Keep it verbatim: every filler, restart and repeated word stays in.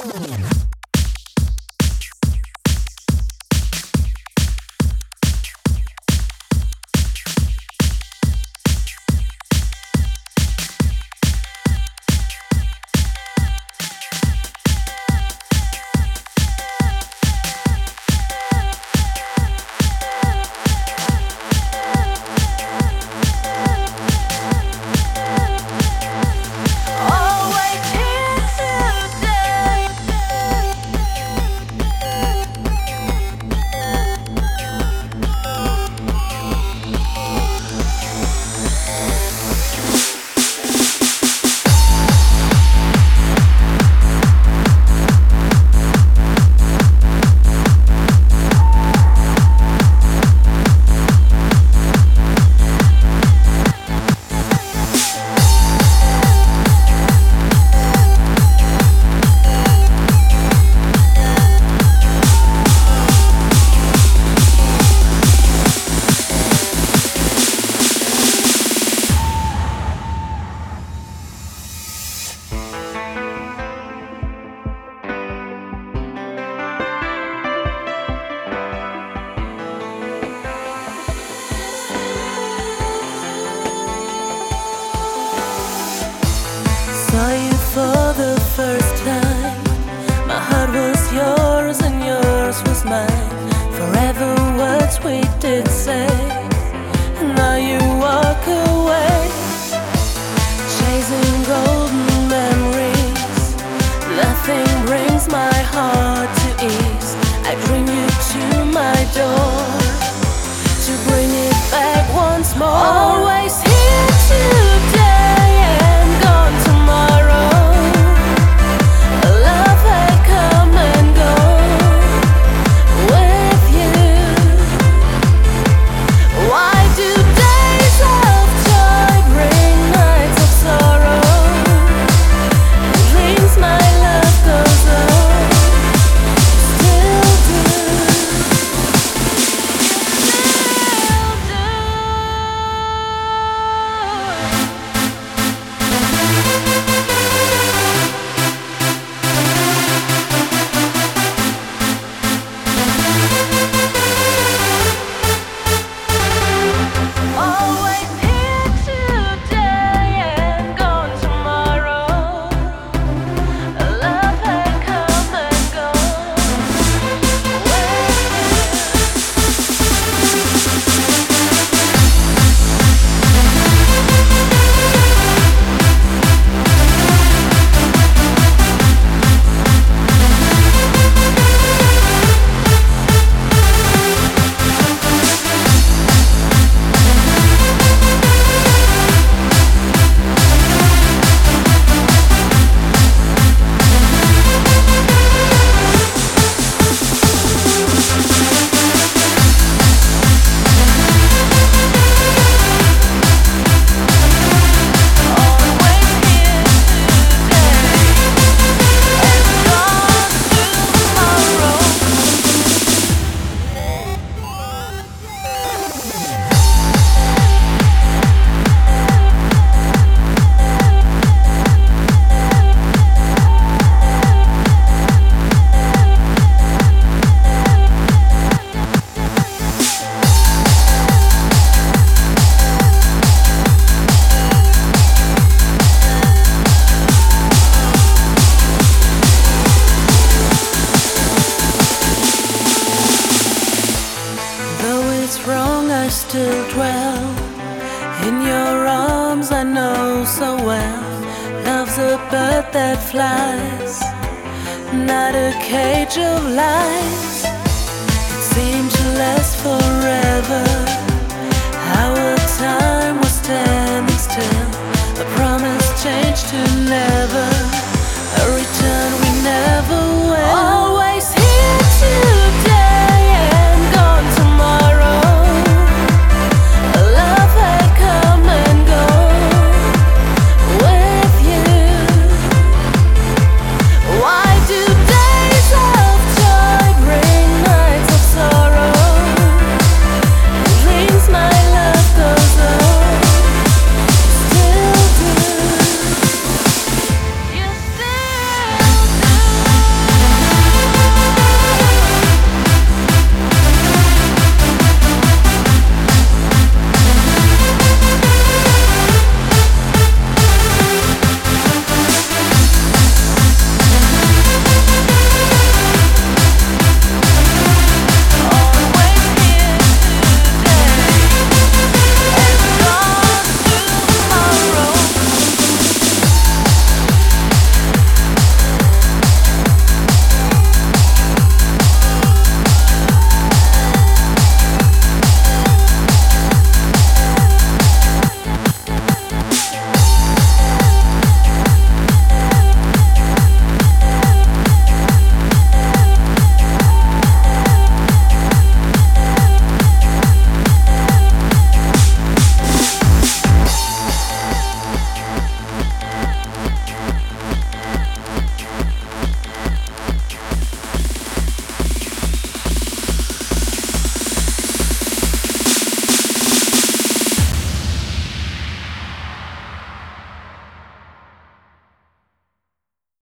Saw you for the first time. My heart was yours and yours was mine. Forever words we did say, and now you walk away, chasing golden memories. Nothing brings my heart to ease. I bring you to my door to bring it back once more. Always here today and gone tomorrow. Love had come and gone with you. Why do days of joy bring nights of sorrow? Dreams my love goes on, still do. Always here today and gone tomorrow. Love had come and gone wrong, I still dwell in your arms. I know so well, love's a bird that flies, not a cage of lies. It seemed to last forever. Our time was standing still, a promise changed to never.